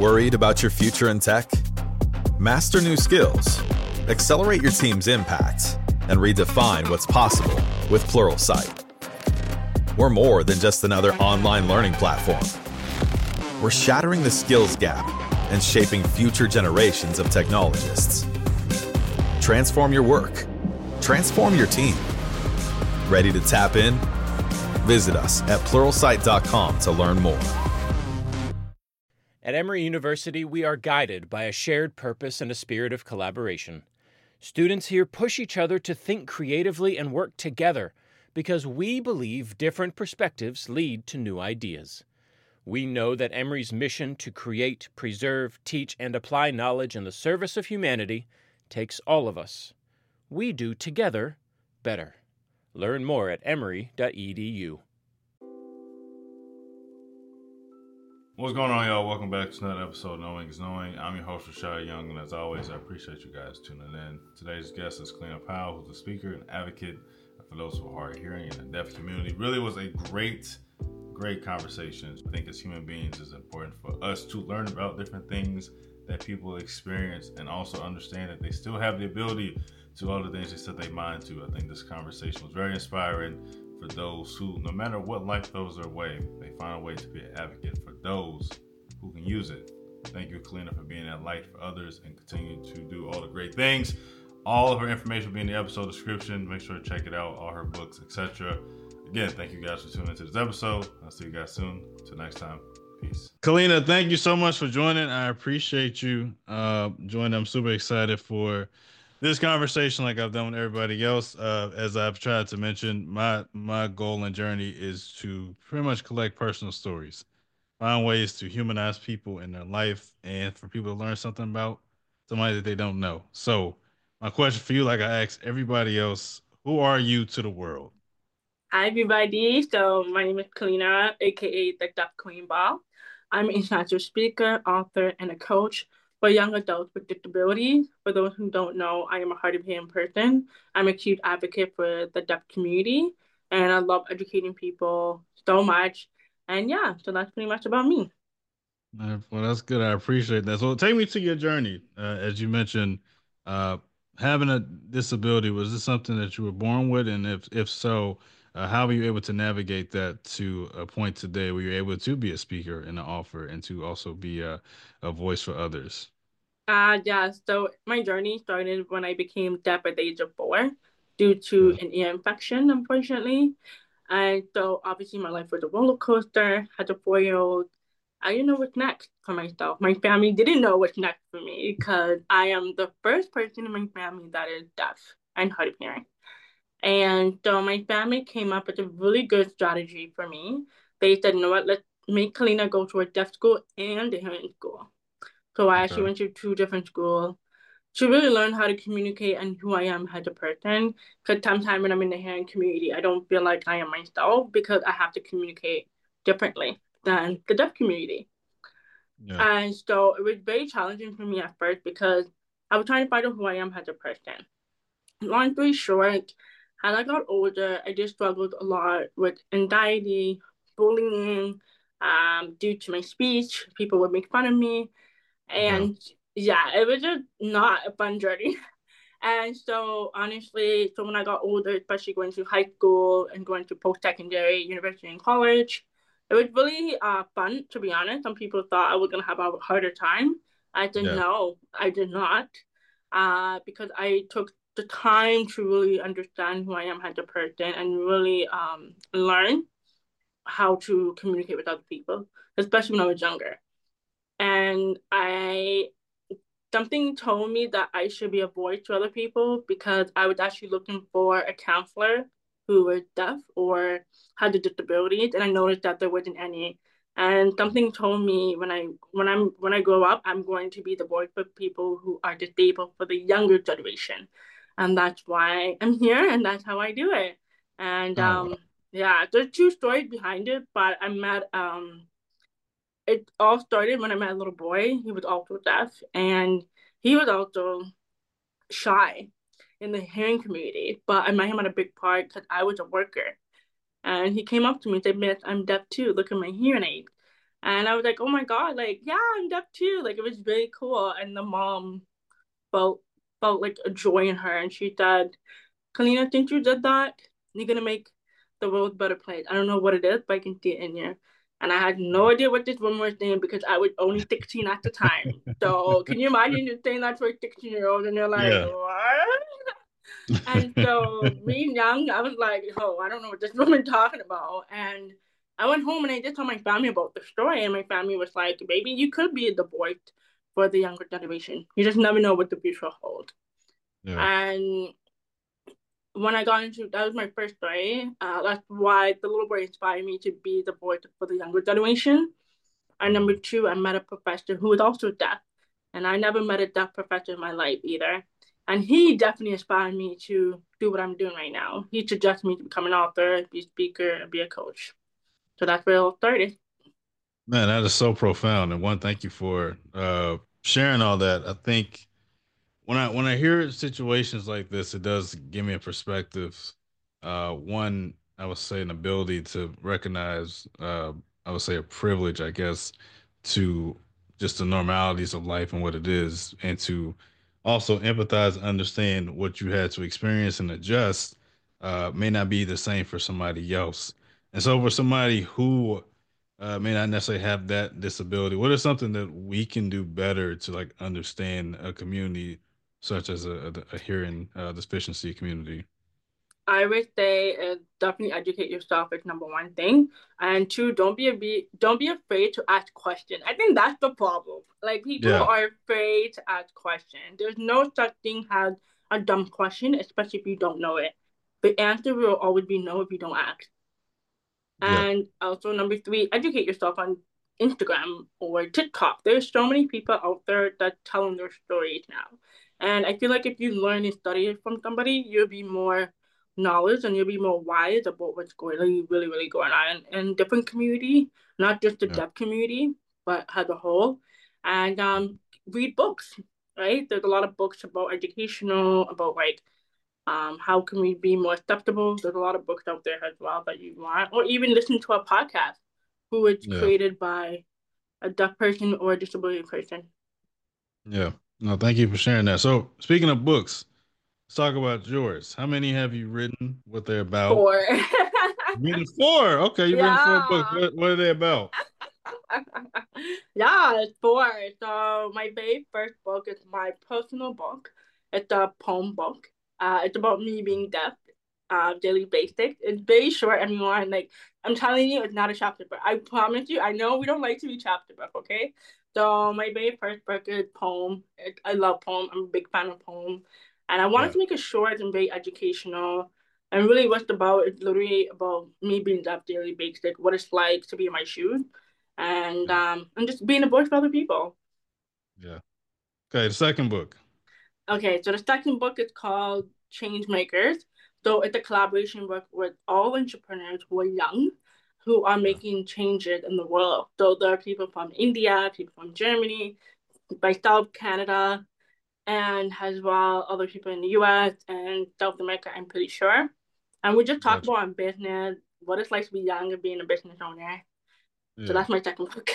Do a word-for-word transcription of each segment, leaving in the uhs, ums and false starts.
Worried about your future in tech? Master new skills, accelerate your team's impact, and redefine what's possible with Pluralsight. We're more than just another online learning platform. We're shattering the skills gap and shaping future generations of technologists. Transform your work. Transform your team. Ready to tap in? Visit us at pluralsight dot com to learn more. At Emory University, we are guided by a shared purpose and a spirit of collaboration. Students here push each other to think creatively and work together because we believe different perspectives lead to new ideas. We know that Emory's mission to create, preserve, teach, and apply knowledge in the service of humanity takes all of us. We do together better. Learn more at emory dot e d u. What's going on, y'all? Welcome back to another episode of Knowing is Knowing. I'm your host, Rashad Young, and as always, I appreciate you guys tuning in. Today's guest is Kalina Powell, who's a speaker and advocate for those who are hard of hearing in the deaf community. Really was a great, great conversation. I think as human beings, it's important for us to learn about different things that people experience and also understand that they still have the ability to all the things they set their mind to. I think this conversation was very inspiring for those who, no matter what life throws their way, they find a way to be an advocate for those who can use it. Thank you, Kalina, for being that light for others and continuing to do all the great things. All of her information will be in the episode description. Make sure to check it out, all her books, et cetera. Again, thank you guys for tuning into this episode. I'll see you guys soon. Until next time, peace. Kalina, thank you so much for joining. I appreciate you uh, joining. I'm super excited for this conversation, like I've done with everybody else. Uh, as I've tried to mention, my my goal and journey is to pretty much collect personal stories, find ways to humanize people in their life, and for people to learn something about somebody that they don't know. So my question for you, like I asked everybody else, who are you to the world? Hi, everybody. So my name is Kalina, aka the Deaf Queen Ball. I'm an international speaker, author, and a coach for young adults with disabilities. For those who don't know, I am a hard of hearing person. I'm a huge advocate for the deaf community, and I love educating people so much. And yeah, so that's pretty much about me. Uh, well, that's good. I appreciate that. So take me to your journey. Uh, as you mentioned, uh, having a disability, was this something that you were born with? And if, if so, uh, how were you able to navigate that to a point today where you're able to be a speaker and an author and to also be a, a voice for others? Uh, yeah, so my journey started when I became deaf at the age of four due to Yeah. an ear infection, unfortunately. And so obviously my life was a roller coaster. As a four-year-old, I didn't know what's next for myself. My family didn't know what's next for me because I am the first person in my family that is deaf and hard of hearing. And so my family came up with a really good strategy for me. They said, you know what, let's make Kalina go to a deaf school and a hearing school. So I actually Okay. went to two different schools to really learn how to communicate and who I am as a person. Because sometimes when I'm in the hearing community, I don't feel like I am myself because I have to communicate differently than the deaf community. Yeah. And so it was very challenging for me at first because I was trying to find out who I am as a person. Long story short, as I got older, I just struggled a lot with anxiety, bullying, um, due to my speech. People would make fun of me. And yeah, it was just not a fun journey. And so honestly, so when I got older, especially going to high school and going to post-secondary, university and college, it was really uh, fun, to be honest. Some people thought I was going to have a harder time. I didn't Yeah. know. I did not. Uh, because I took the time to really understand who I am as a person and really um, learn how to communicate with other people, especially when I was younger. And I something told me that I should be a voice to other people because I was actually looking for a counselor who was deaf or had a disability, and I noticed that there wasn't any. And something told me when I when I'm when I grow up, I'm going to be the voice for people who are disabled for the younger generation, and that's why I'm here, and that's how I do it. And Oh, um, wow. yeah, there's two stories behind it, but I met um it all started when I met a little boy. He was also deaf, and he was also shy in the hearing community. But I met him at a big park because I was a worker. And he came up to me and said, Miss, I'm deaf too. Look at my hearing aid. And I was like, oh my God, like, yeah, I'm deaf too. Like, it was really cool. And the mom felt felt like a joy in her. And she said, Kalina, since you did that, you're gonna make the world a better place. I don't know what it is, but I can see it in you. And I had no idea what this woman was saying because I was only sixteen at the time. So can you imagine just saying that to a sixteen year old and you're like, Yeah. what? And so being young, I was like, oh, I don't know what this woman talking about. And I went home and I just told my family about the story, and my family was like, baby, you could be the voice for the younger generation. You just never know what the future holds. Yeah. And when I got into that was my first story. Uh, that's why the little boy inspired me to be the voice for the younger generation. And number two, I met a professor who was also deaf, and I never met a deaf professor in my life either. And he definitely inspired me to do what I'm doing right now. He suggested me to become an author, be a speaker, and be a coach. So that's where it all started. Man, that is so profound. And one, thank you for uh, sharing all that. I think when I when I hear situations like this, it does give me a perspective. Uh, one, I would say an ability to recognize, uh, I would say a privilege, I guess, to just the normalities of life and what it is, and to also empathize and understand what you had to experience and adjust uh, may not be the same for somebody else. And so, for somebody who uh, may not necessarily have that disability, what is something that we can do better to like understand a community such as a, a, a hearing uh, deficiency community? I would say uh, definitely educate yourself is number one thing, and two, don't be a be don't be afraid to ask questions. I think that's the problem. Like people Yeah, are afraid to ask questions. There's no such thing as a dumb question, especially if you don't know it. The answer will always be no if you don't ask. yeah, And also number three, educate yourself on Instagram or TikTok. There's so many people out there that telling their stories now. And I feel like if you learn and study it from somebody, you'll be more knowledge and you'll be more wise about what's going really, really, really going on in, in different community, not just the yeah, deaf community, but as a whole. And um, read books, right? There's a lot of books about educational, about like um, how can we be more acceptable? There's a lot of books out there as well that you want, or even listen to a podcast who is yeah, created by a deaf person or a disability person. yeah. No, thank you for sharing that. So, speaking of books, let's talk about yours. How many have you written? What they're about? Four. Written four. Okay, you've written four books. Yeah. What What are they about? Yeah, it's four. So my very first book is my personal book. It's a poem book. Uh, it's about me being deaf. Uh, daily basics. It's very short, everyone. Like I'm telling you, it's not a chapter book. I promise you. I know we don't like to be chapter book, okay? So my very first book is poem. It, I love poem. I'm a big fan of poem, and I wanted Yeah, to make it short and very educational. And really, what's about it's literally about me being deaf daily basic, what it's like to be in my shoes, and yeah, um, and just being a voice for other people. yeah. Okay, the second book. Okay, so the second book is called Change Makers. So it's a collaboration book with all entrepreneurs who are young, who are Yeah, making changes in the world. So there are people from India, people from Germany, myself, Canada, and as well other people in the U S and South America, I'm pretty sure. And we just talk gotcha. about our business, what it's like to be young and being a business owner. So Yeah. that's my second book.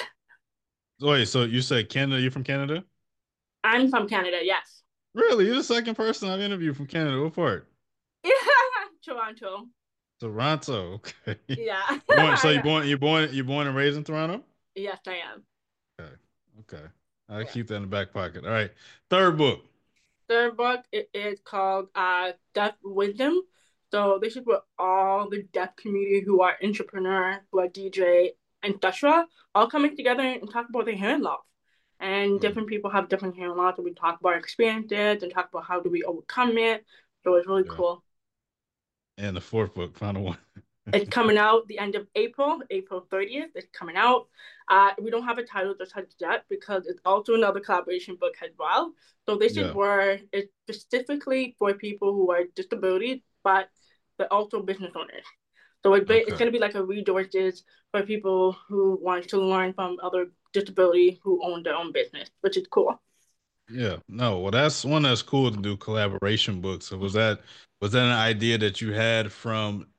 So wait, so you said Canada? You're from Canada? I'm from Canada, yes. Really? You're the second person I've interviewed from Canada. What part? Yeah, Toronto. Toronto. Okay. Yeah. Born, so you born you born you born and raised in Toronto? Yes, I am. Okay. Okay. I Yeah. keep that in the back pocket. All right. Third book. Third book it is called uh Deaf Wisdom. So this is for all the deaf community who are entrepreneur, who are D J, et cetera, all coming together and talk about their hearing loss. And Mm, different people have different hearing loss, and we talk about our experiences and talk about how do we overcome it. So it's really yeah. cool. And the fourth book, final one. It's coming out the end of April, April thirtieth. It's coming out. Uh, we don't have a title just yet because it's also another collaboration book as well. So this is Yeah. where it's specifically for people who are disabilities, but they're also business owners. So it's, it's Okay. going to be like a resources for people who want to learn from other disability who own their own business, which is cool. Yeah. No, well that's one that's cool to do collaboration books. So was that was that an idea that you had from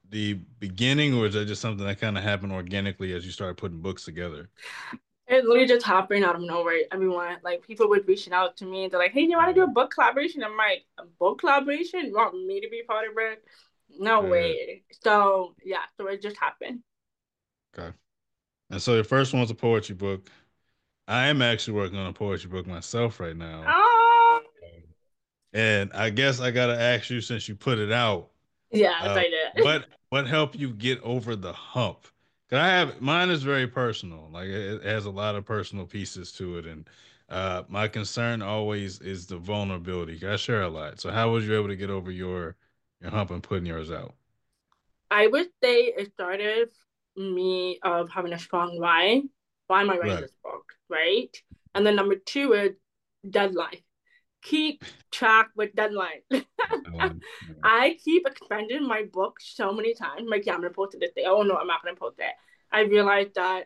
the beginning, or is that just something that kind of happened organically as you started putting books together? It literally just happened out of nowhere. Everyone, like people would reaching out to me. They're like, "Hey, you want to do a book collaboration?" I'm like, "A book collaboration? You want me to be part of it? No Uh, way." So yeah, so it just happened. okay. And so your first one was a poetry book. I am actually working on a poetry book myself right now. Oh, And I guess I gotta ask you, since you put it out, yes, uh, I did. what what helped you get over the hump? Cause I have mine is very personal. Like it, it has a lot of personal pieces to it, and uh, my concern always is the vulnerability. I share a lot. So how was you able to get over your your hump and putting yours out? I would say it started me of having a strong why. Why am I writing Right. this book, right? And then number two is deadline. Keep track with deadline. Um, yeah. I keep expanding my book so many times. Like, yeah, I'm gonna post it this day. Oh no, I'm not gonna post it. I realized that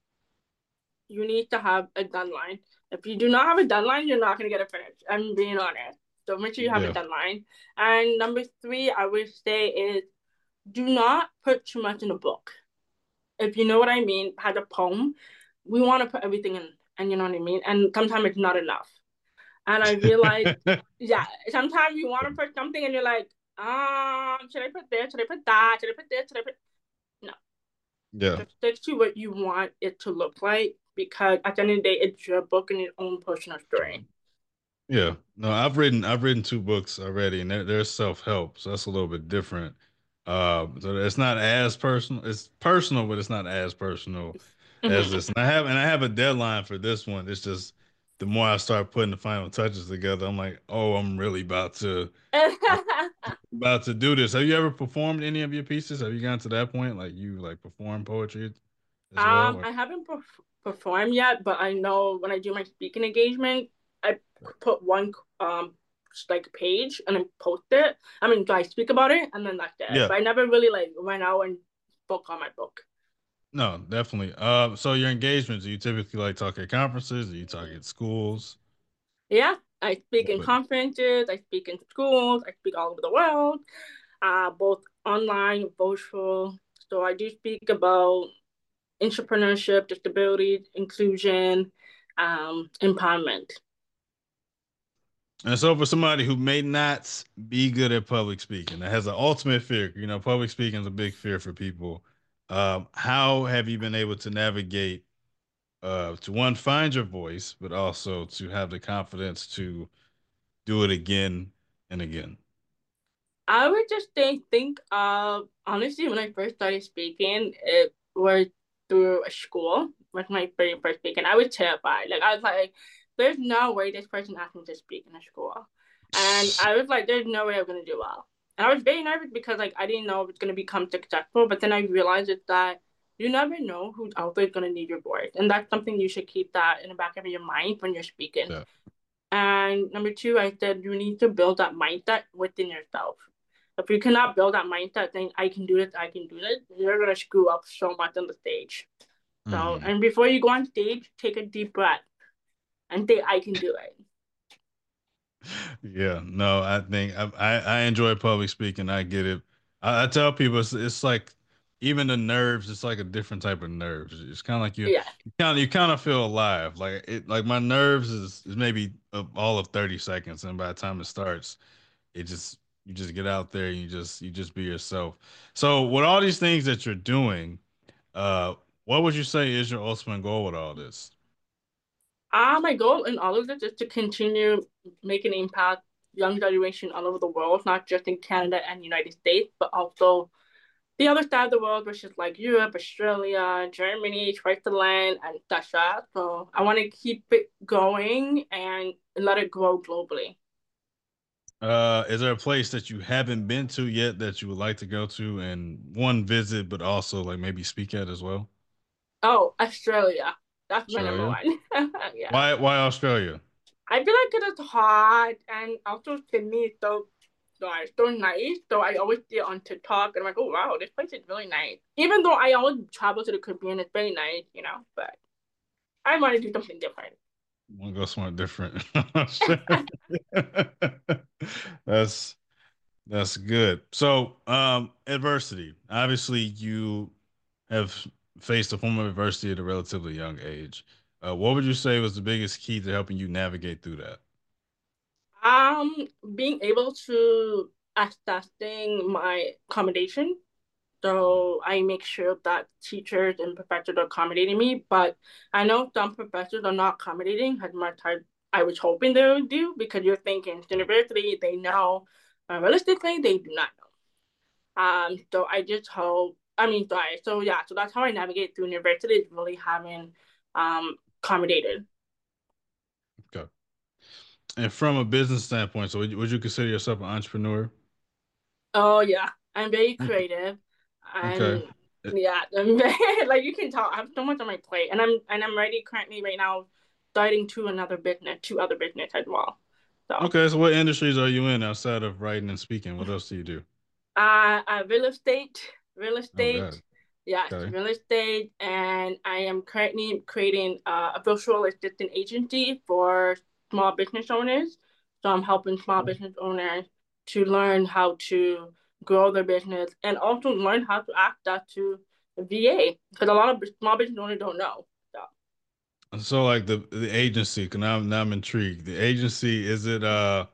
you need to have a deadline. If you do not have a deadline, you're not gonna get it finished. I'm being honest. So make sure you have a Yeah. deadline. And number three, I would say is do not put too much in a book. If you know what I mean, had a poem, we want to put everything in, and you know what I mean. And sometimes it's not enough. And I realized, yeah, sometimes you want to put something, and you're like, um, should I put this? Should I put that? Should I put this? Should I put? No, Yeah. just stick to what you want it to look like, because at the end of the day, it's your book and your own personal story. Yeah. No, I've written I've written two books already, and they're, they're self-help, so that's a little bit different. Uh, so it's not as personal. It's personal, but it's not as personal as Mm-hmm. this. And I have and I have a deadline for this one. It's just the more I start putting the final touches together, I'm like, oh, I'm really about to I'm about to do this. Have you ever performed any of your pieces? Have you gotten to that point? Like you like perform poetry as well? Um, Or- I haven't perf- performed yet, but I know when I do my speaking engagement, I put one um like page and then post it. I mean, I speak about it and then that's it. Yeah. But I never really like went out and spoke on my book. No, definitely. Uh, so your engagements, do you typically like talk at conferences? Do you talk at schools? Yeah, I speak in What? conferences, I speak in schools, I speak all over the world, uh, both online, virtual. So I do speak about entrepreneurship, disability, inclusion, um, empowerment. And so for somebody who may not be good at public speaking, that has an ultimate fear, you know, public speaking is a big fear for people. Um, how have you been able to navigate uh, to one, find your voice, but also to have the confidence to do it again and again? I would just think think of honestly when I first started speaking, it was through a school with my very first speaking. I was terrified. Like I was like, there's no way this person asked me to speak in a school. And I was like, there's no way I'm gonna do well. And I was very nervous because like I didn't know if it's gonna become successful, but then I realized it that you never know who's out there gonna need your voice. And that's something you should keep that in the back of your mind when you're speaking. Yeah. And number two, I said you need to build that mindset within yourself. If you cannot build that mindset, then I can do this, I can do this, you're gonna screw up so much on the stage. So, Mhm. and before you go on stage, take a deep breath and say, I can do it. Yeah, no, I think I, I I enjoy public speaking. I get it. I, I tell people it's, it's like even the nerves. It's like a different type of nerves. It's kind of like you Yeah. you kind of you kind of feel alive. Like it like my nerves is is maybe of all of thirty seconds, and by the time it starts, it just you just get out there and you just you just be yourself. So with all these things that you're doing, uh, what would you say is your ultimate goal with all this? Uh, my goal in all of this is to continue making impact young generation all over the world, not just in Canada and United States, but also the other side of the world, which is like Europe, Australia, Germany, Switzerland, and Russia. So I want to keep it going and let it grow globally. Uh, is there a place that you haven't been to yet that you would like to go to and one visit, but also like maybe speak at as well? Oh, Australia. That's my number Australia. one. Yeah. Why? Why Australia? I feel like it is hot and also Sydney is so like so nice. So I always see it on TikTok and I'm like, oh wow, this place is really nice. Even though I always travel to the Caribbean, it's very nice, you know, but I want to do something different. Want to go somewhere different? That's That's good. So, um, adversity. Obviously, you have faced a form of adversity at a relatively young age. Uh, what would you say was the biggest key to helping you navigate through that? Um, Being able to assessing my accommodation. So I make sure that teachers and professors are accommodating me. But I know some professors are not accommodating as much as I was hoping they would do because you're thinking it's university, they know. But realistically, they do not know. Um, so I just hope, I mean, sorry. So yeah, so that's how I navigate through university is really having um accommodated. Okay. And from a business standpoint, so would you, would you consider yourself an entrepreneur? Oh yeah, I'm very Okay. creative, Okay. and yeah, I'm very, like you can tell I have so much on my plate, and I'm and I'm ready currently right now, starting to another business, two other business as well. So, Okay. So, what industries are you in outside of writing and speaking? What else do you do? uh, uh real estate, real Oh, estate, God. yes, Okay. real estate, and I am currently creating uh, a virtual assistant agency for small business owners. So I'm helping small business owners to learn how to grow their business and also learn how to access to V A because a lot of small business owners don't know. So, So, like the the agency, 'cause now I'm now I'm intrigued. The agency, is it uh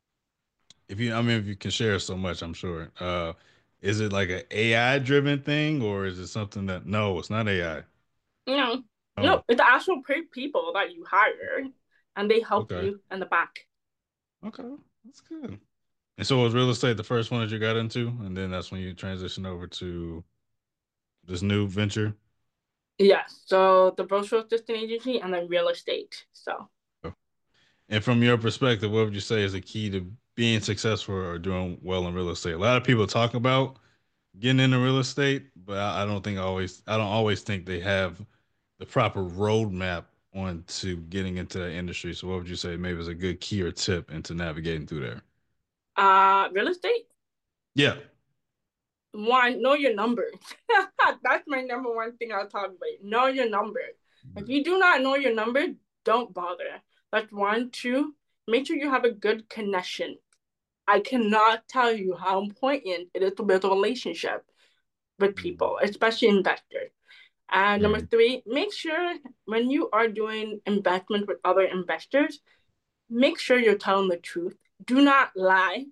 if you I mean if you can share so much, I'm sure. Uh is it like an A I driven thing or is it something that no, it's not A I. you know, Oh, no, it's the actual people that you hire and they help okay. you in the back. Okay. That's good. And so was real estate the first one that you got into, and then that's when you transitioned over to this new venture? Yes. So the virtual assistant agency and then real estate. So And from your perspective, what would you say is the key to being successful or doing well in real estate? A lot of people talk about getting into real estate, but I, I don't think always I don't always think they have the proper roadmap on to getting into that industry. So what would you say maybe is a good key or tip into navigating through there? uh real estate. Yeah. One, know your numbers. That's my number one thing I'll talk about. Know your numbers. If you do not know your numbers, don't bother. That's one. Two, make sure you have a good connection. I cannot tell you how important it is to build a relationship with Mhm. people, especially investors. And number Mhm. three, make sure when you are doing investment with other investors, make sure you're telling the truth. Do not lie.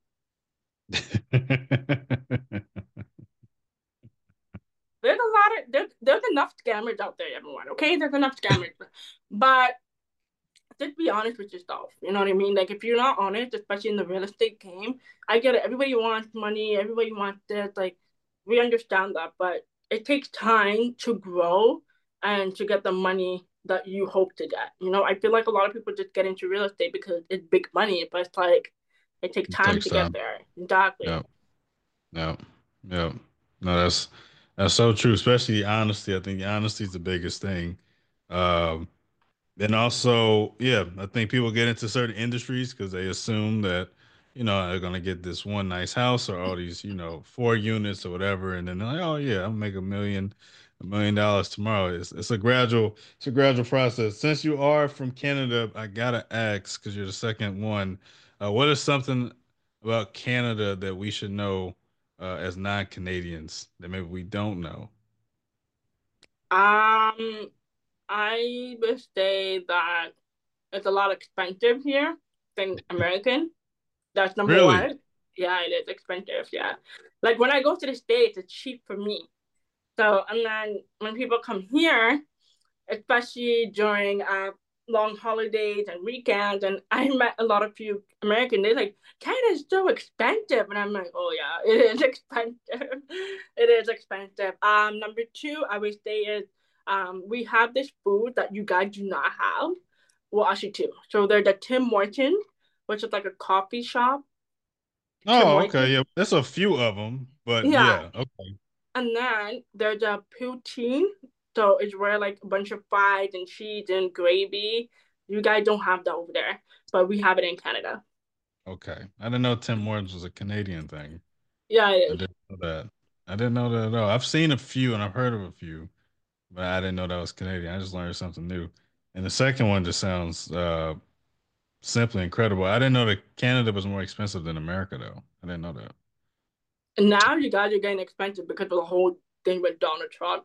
There's a lot of there's there's enough scammers out there, everyone. Okay, there's enough scammers, but just be honest with yourself. You know what I mean? Like if you're not honest, especially in the real estate game, I get it. Everybody wants money. Everybody wants this. Like we understand that, but it takes time to grow and to get the money that you hope to get. You know, I feel like a lot of people just get into real estate because it's big money, but it's like it takes It time takes to get time. there. Exactly. Yeah. Yeah. Yeah. No, that's that's so true, especially the honesty. I think the honesty is the biggest thing. Um, Then also, yeah, I think people get into certain industries because they assume that, you know, they're gonna get this one nice house or all these, you know, four units or whatever, and then they're like, oh yeah, I'll make a million, a million dollars tomorrow. It's it's a gradual, it's a gradual process. Since you are from Canada, I gotta ask because you're the second one. Uh, what is something about Canada that we should know uh, as non-Canadians that maybe we don't know? Um, I would say that it's a lot expensive here than American. That's number Really? one. Yeah, it is expensive. Yeah. Like when I go to the States, it's cheap for me. So, and then when people come here, especially during uh, long holidays and weekends, and I met a lot of few Americans, they're like, Canada's so expensive. And I'm like, oh, yeah, it is expensive. It is expensive. Um, number two, I would say is um, we have this food that you guys do not have. Well, actually, two. So there's the Tim Hortons, which is like a coffee shop. Tim Oh, okay, Hortons. yeah. There's a few of them, but Yeah. yeah, okay. And then there's a poutine. So it's where like a bunch of fries and cheese and gravy. You guys don't have that over there, but we have it in Canada. Okay. I didn't know Tim Hortons was a Canadian thing. Yeah, it I is. didn't know that. I didn't know that at all. I've seen a few and I've heard of a few, but I didn't know that was Canadian. I just learned something new. And the second one just sounds uh simply incredible. I didn't know that Canada was more expensive than America, though. I didn't know that. And now you guys are getting expensive because of the whole thing with Donald Trump.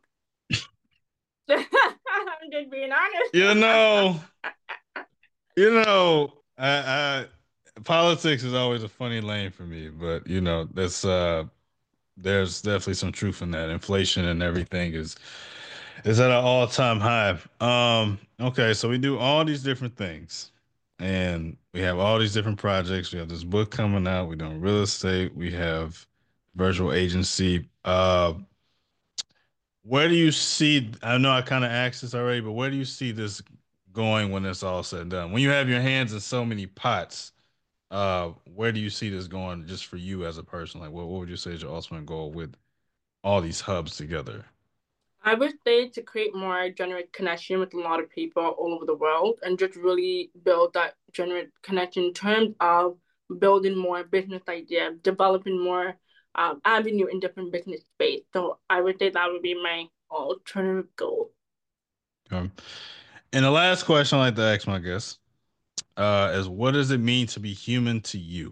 I'm just being honest. You know, you know, I, I politics is always a funny lane for me, but you know, that's uh there's definitely some truth in that. Inflation and everything is is at an all-time high. Um, okay, so we do all these different things, and we have all these different projects. We have this book coming out. We're doing real estate. We have virtual agency. Uh, where do you see? I know I kind of asked this already, but where do you see this going when it's all said and done? When you have your hands in so many pots, uh, where do you see this going just for you as a person? Like, what, what would you say is your ultimate goal with all these hubs together? I would say to create more genuine connection with a lot of people all over the world and just really build that genuine connection in terms of building more business ideas, developing more um, avenue in different business space. So I would say that would be my alternative goal. Um, and the last question I like to ask my guests uh, is, what does it mean to be human to you?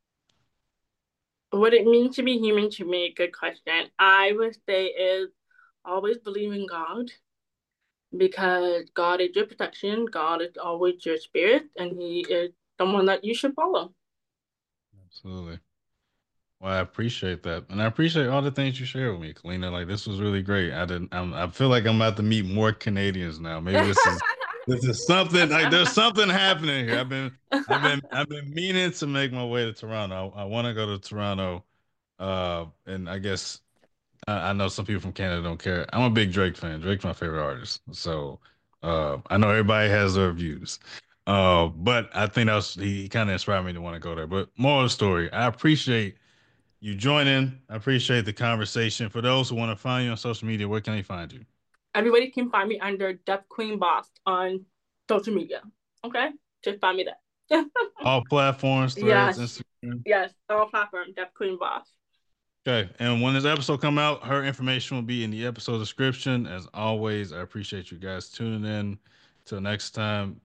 What it means to be human to me, good question. I would say is always believe in God because God is your protection, God is always your spirit, and He is someone that you should follow. Absolutely. Well, I appreciate that, and I appreciate all the things you shared with me, Kalina. Like this was really great. I didn't. I'm, I feel like I'm about to meet more Canadians now. Maybe this is this is something like there's something happening here. I've been I've been I've been meaning to make my way to Toronto. I, I want to go to Toronto, uh, and I guess I, I know some people from Canada don't care. I'm a big Drake fan. Drake's my favorite artist, so uh, I know everybody has their views. Uh, but I think that was he, he kind of inspired me to want to go there. But more of the story, I appreciate you join in. I appreciate the conversation. For those who want to find you on social media, where can they find you? Everybody can find me under Deaf Queen Boss on social media. Okay? Just find me there. All platforms, threads, Yes. Instagram. Yes. All platforms, Deaf Queen Boss. Okay. And when this episode come out, her information will be in the episode description. As always, I appreciate you guys tuning in. Till next time.